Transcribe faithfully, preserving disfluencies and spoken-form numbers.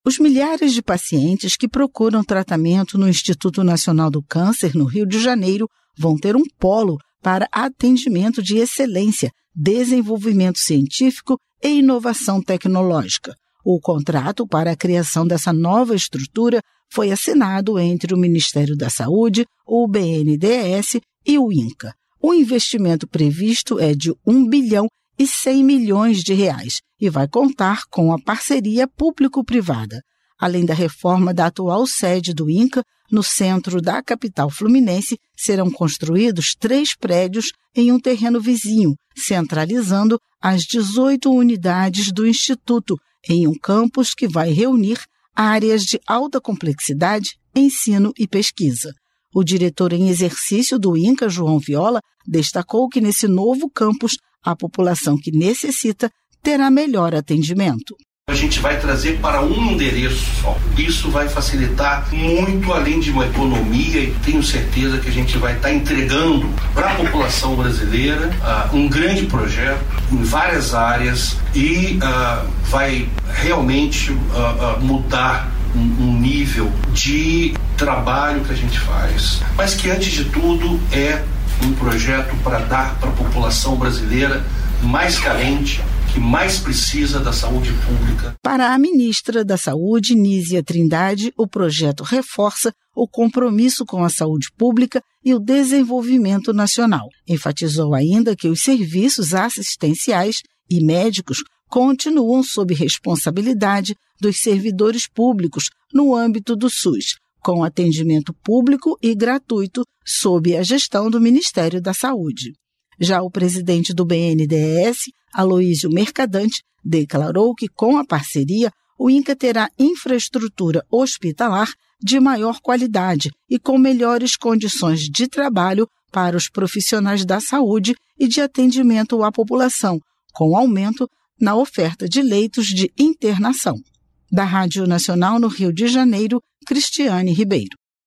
Os milhares de pacientes que procuram tratamento no Instituto Nacional do Câncer, no Rio de Janeiro, vão ter um polo para atendimento de excelência, desenvolvimento científico e inovação tecnológica. O contrato para a criação dessa nova estrutura foi assinado entre o Ministério da Saúde, o B N D E S e o INCA. O investimento previsto é de um bilhão e cem milhões de reais e vai contar com a parceria público-privada. Além da reforma da atual sede do INCA, no centro da capital fluminense, serão construídos três prédios em um terreno vizinho, centralizando as dezoito unidades do Instituto em um campus que vai reunir áreas de alta complexidade, ensino e pesquisa. O diretor em exercício do INCA, João Viola, destacou que nesse novo campus, a população que necessita terá melhor atendimento. A gente vai trazer para um endereço só. Isso vai facilitar muito, além de uma economia, e tenho certeza que a gente vai estar entregando para a população brasileira uh, um grande projeto em várias áreas e uh, vai realmente uh, uh, mudar um, um nível de trabalho que a gente faz. Mas que, antes de tudo, é um projeto para dar para a população brasileira mais carente, que mais precisa da saúde pública. Para a ministra da Saúde, Nízia Trindade, o projeto reforça o compromisso com a saúde pública e o desenvolvimento nacional. Enfatizou ainda que os serviços assistenciais e médicos continuam sob responsabilidade dos servidores públicos no âmbito do SUS, com atendimento público e gratuito sob a gestão do Ministério da Saúde. Já o presidente do B N D E S, Aloísio Mercadante, declarou que, com a parceria, o INCA terá infraestrutura hospitalar de maior qualidade e com melhores condições de trabalho para os profissionais da saúde e de atendimento à população, com aumento na oferta de leitos de internação. Da Rádio Nacional no Rio de Janeiro, Cristiane Ribeiro.